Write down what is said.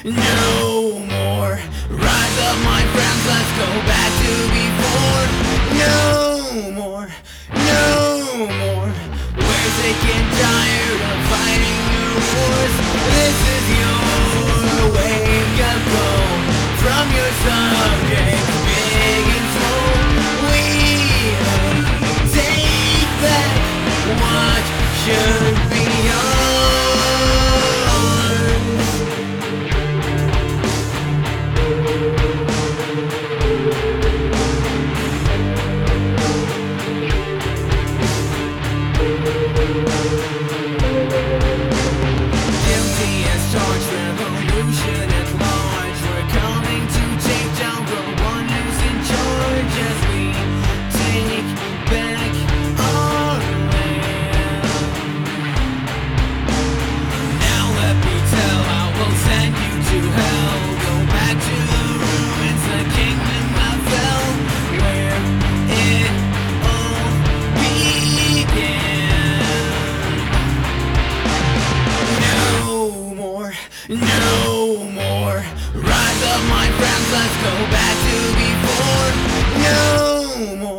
no more. Rise up, my friends, let's go back to before. No more, no more. We're sick and tired of fighting your wars. This is your wake-up call from your subjects, big and small. We take back what should be ours. Guilty as charged, revolution at large. We're coming to take down the one who's in charge as we take back our land. Now let me tell how we'll send you to hell. Go back to the ruins, the kingdom that fell, where it all began. No more, no more. Rise up, my friends, let's go back to before. No more.